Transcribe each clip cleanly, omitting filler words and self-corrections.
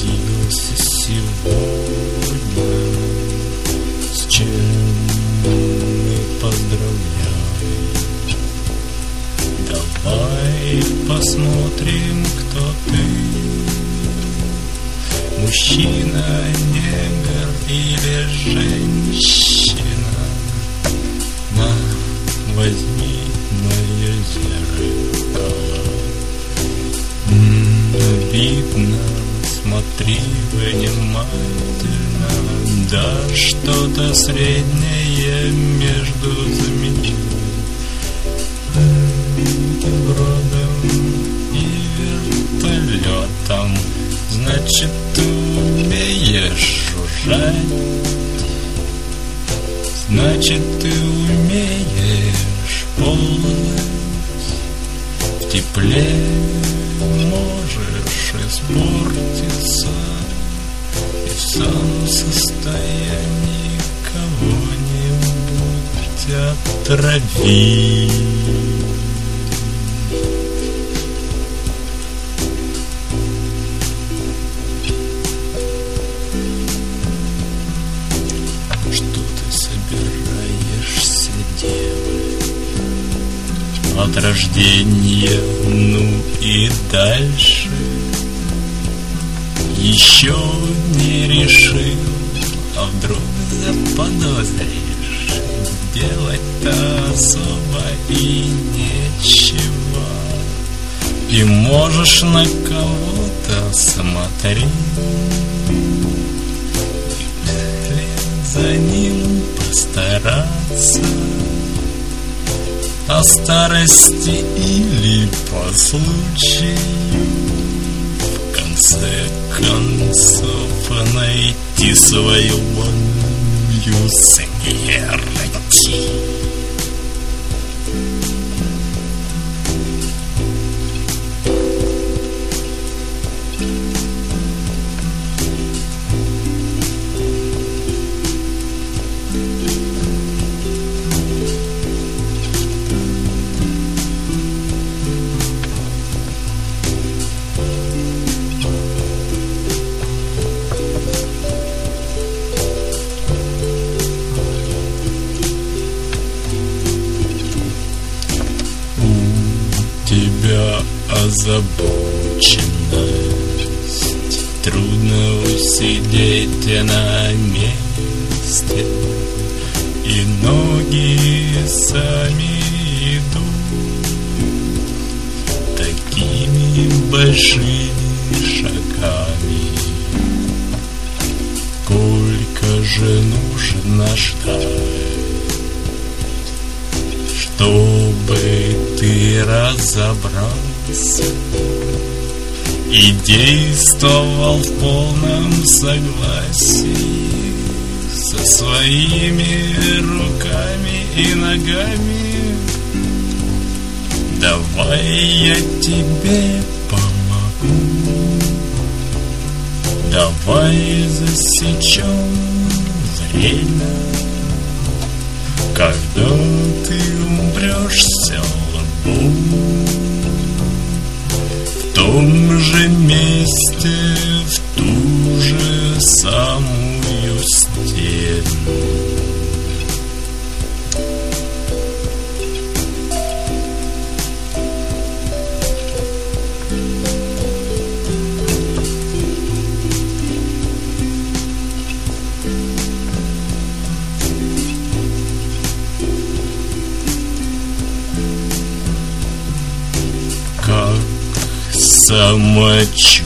родился сегодня, с чем мы поздравляем. Давай посмотрим, кто ты, мужчина, негр или женщина. На, возьми мое зеркало. Видно, смотри внимательно, да что-то среднее между змеей, бродом и вертолетом. Значит, ты умеешь жужжать, значит, ты умеешь ползать в тепле. Можешь испортиться и в самом состоянии кого-нибудь отравить. Что ты собираешься делать от рождения, ну и дальше? Еще не решил, а вдруг заподозришь, делать-то особо и нечего, и можешь на кого-то смотреть, вслед за ним постараться. О старости или по случаю, в конце концов, найти свою былую смерть. Озабоченность, трудно усидеть на месте, и ноги сами идут такими большими шагами. Сколько же нужно ждать, чтобы ты разобрался и действовал в полном согласии со своими руками и ногами? Давай я тебе помогу, давай засечем время, когда ты умрешься лбом в том же месте, в ту же самую стену. Самочувствие,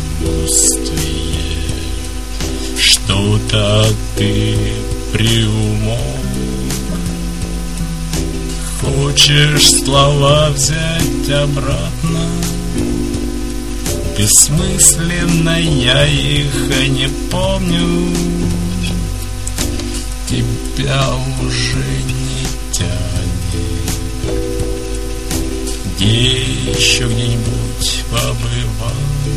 что-то ты приумолк, хочешь слова взять обратно, бессмысленно, я их не помню, тебя уже не тянет, еще где-нибудь побывал.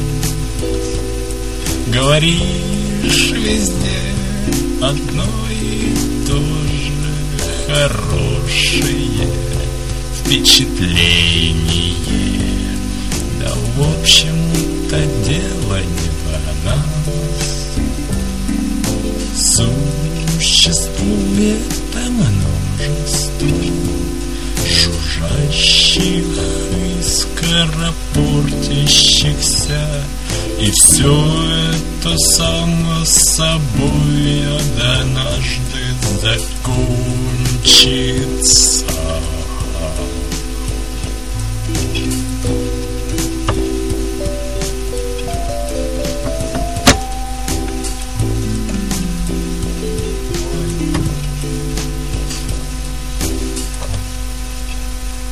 Говоришь везде одно и то же хорошее впечатление. Да, в общем-то, дело не в нас. света множество, жужжащих и скоропортящихся, и все это само собой однажды закончится.